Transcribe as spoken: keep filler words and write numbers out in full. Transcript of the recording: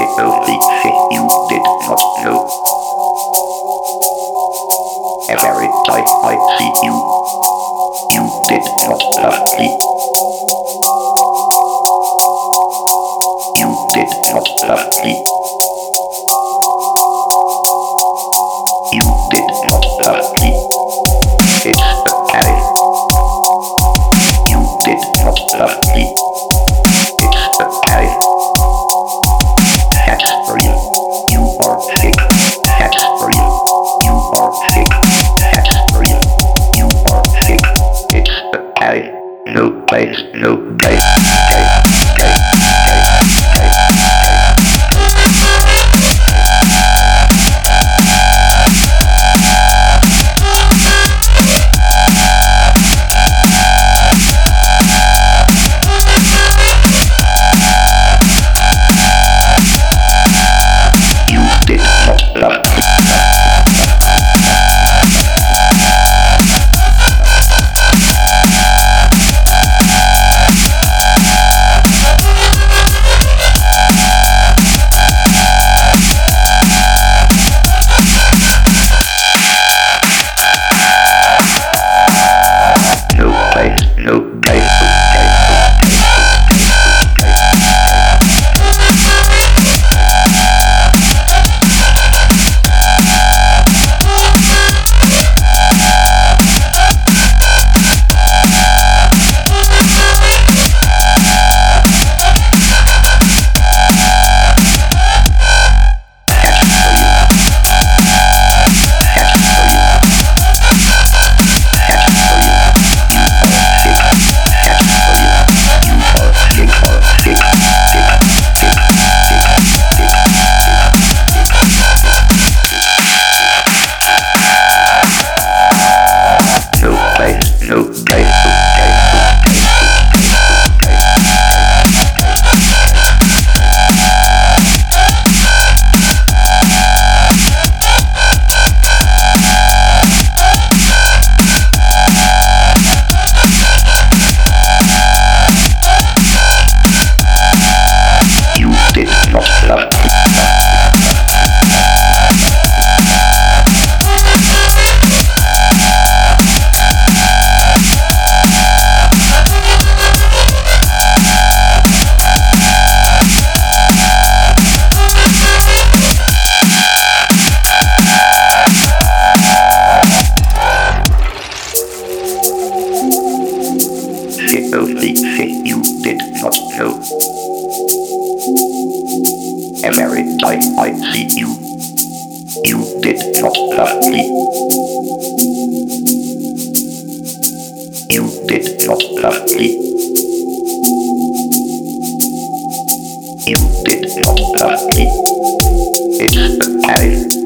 only thing you did not know. Every time I see you, you did not love me. You did not love me. You did not love me. It's okay. You did not love me. It's okay. That's for you. You are sick. That's for you. You are sick. That's for you. You are sick. It's okay. No place, no place. Okay, okay, okay, okay, You did not love me. No place, no place, okay, okay, You did not love me. The only thing you did not know. Every time I see you, you did not love me. You did not love me. You did not love me. It's okay.